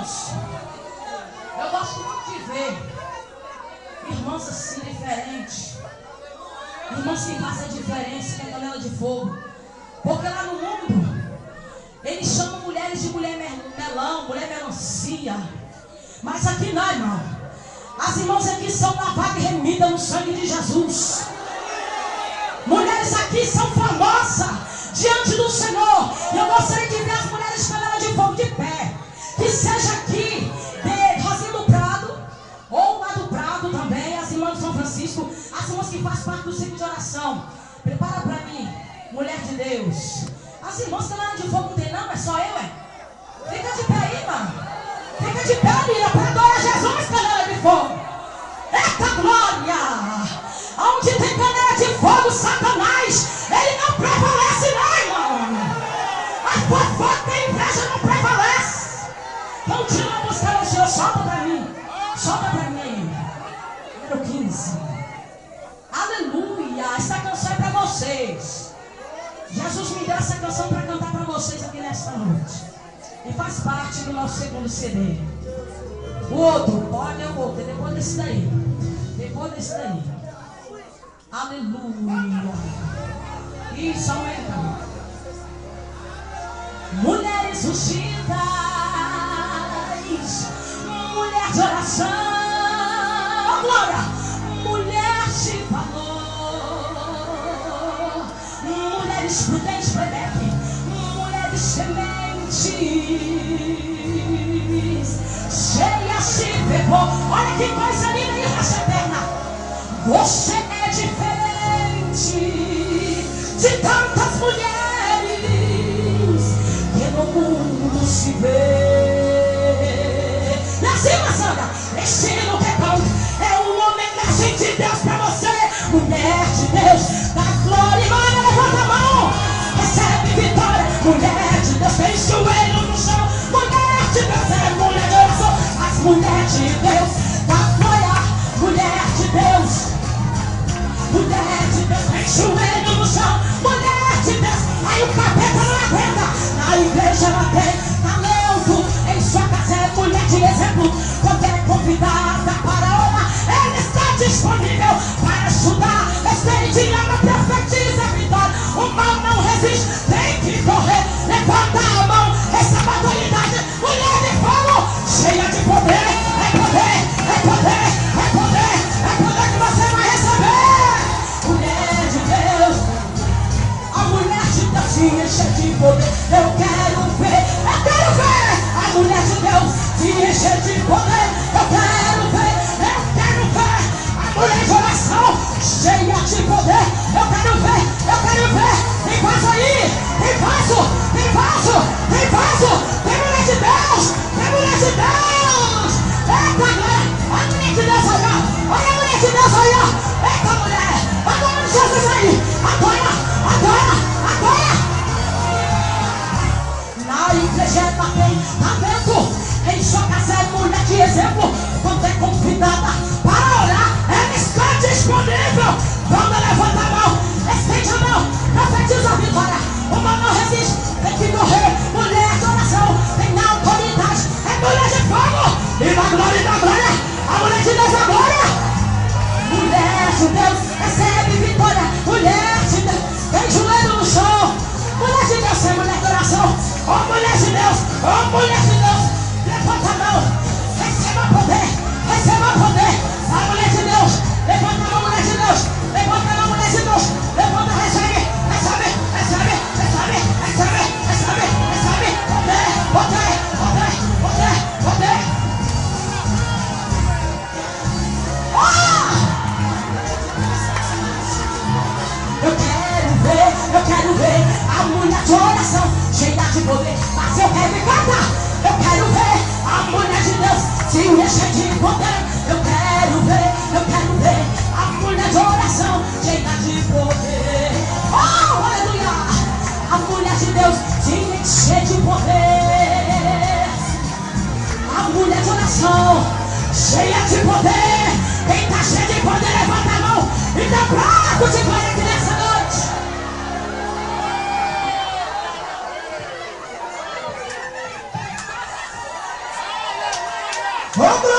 Irmãos, eu gosto muito de ver irmãos assim diferentes, irmãos que fazem a diferença com a panela de fogo, porque lá no mundo eles chamam mulheres de mulher melão, mulher melancia, mas aqui não, irmão. As irmãs aqui são lavadas e remidas no sangue de Jesus. Mulheres aqui são famosas diante do Senhor. E eu gostaria de ver as mulheres panela de fogo de pé, que seja aqui de Rosinha do Prado ou lá do Prado também, as irmãs de São Francisco, as irmãs que fazem parte do ciclo de oração. Prepara para mim, mulher de Deus. As irmãs panela de fogo não tem não, é só eu, é? Fica de pé aí, mano. Fica de pé, menina, para adorar Jesus, panela de fogo. Eita glória! Onde tem panela de fogo, Satanás, ele não prevalece não, irmão. A fofoca e a inveja não prevalece. Continua buscando o Senhor, solta para mim. Solta para mim. Número 15. Aleluia, essa canção é para vocês. Jesus me deu essa canção para cantar para vocês aqui nesta noite. E faz parte do nosso segundo CD. O outro, olha o outro, depois desse daí. Depois desse daí. Aleluia. Isso, aumenta. Mulheres ungidas, mulher de oração, glória, mulher de valor, mulheres prudentes, prudentes, mulheres sementes, cheias de fervor. Olha que coisa linda e raça eterna. Você é diferente de tantas mulheres que no mundo se vê. E assim, Maçanga, estilo que é uma homenagem de Deus pra você. Mulher de Deus, dá glória e manda, levanta a mão, recebe vitória. Mulher de Deus, tem joelho no chão. Mulher de Deus, é mulher de oração. As mulheres de Deus, dá glória. Mulher de Deus, mulher de Deus, tem joelho no chão. Mulher de Deus, aí o capeta não aguenta. Na igreja ela tem talento, em sua casa é mulher de exemplo. Quando é convidada para orar, ela está disponível para ajudar. Estende a mão, profetiza a vitória. O mal não resiste, tem que correr. Levanta a mão, receba a autoridade. Mulher de fogo, cheia de poder. É poder, é poder, é poder, é poder que você vai receber. Mulher de Deus, a mulher de Deus se enche de poder. Eu quero ver a mulher de Deus se enche de poder. Eu quero ver a mulher de oração cheia de poder. Eu quero ver. Tem vaso aí, tem vaso, tem vaso, tem vaso. Tem mulher de Deus, tem mulher de Deus. Eita glória, olha a mulher de Deus aí, ó. Olha a mulher de Deus aí, ó. Eita mulher, olha o nome de Jesus aí. Agora, agora, agora. Na igreja ela tem talento, em sua casa é mulher de exemplo. Quando é convidada para orar, ela está disponível. Quando levanta a mão, estende a mão, profetiza a vitória. O mal não resiste, tem que correr. Mulher de oração, tem autoridade, é mulher de fogo. E da glória, a mulher de Deus agora. Mulher de Deus, recebe vitória. Mulher de Deus, tem joelho no chão. Mulher de Deus, é mulher de oração. Oh mulher de Deus, levanta a mão, receba poder, receba poder. A mulher de Deus, levanta a mão, mulher de Deus, levanta a mão, mulher de Deus, levanta, recebe, recebe, recebe, recebe, recebe, recebe, recebe, poder, poder, poder, poder, poder. Eu quero ver a mulher de oração cheia de poder. Mas eu quero cantar. Eu quero ver a mulher de Deus se encher de poder. Eu quero ver a mulher de oração cheia de poder. Oh, aleluia! A mulher de Deus se encher de poder. A mulher de oração cheia de poder. Quem está cheio de poder, levanta a mão e dá prato de glória aqui nessa noite. Oh,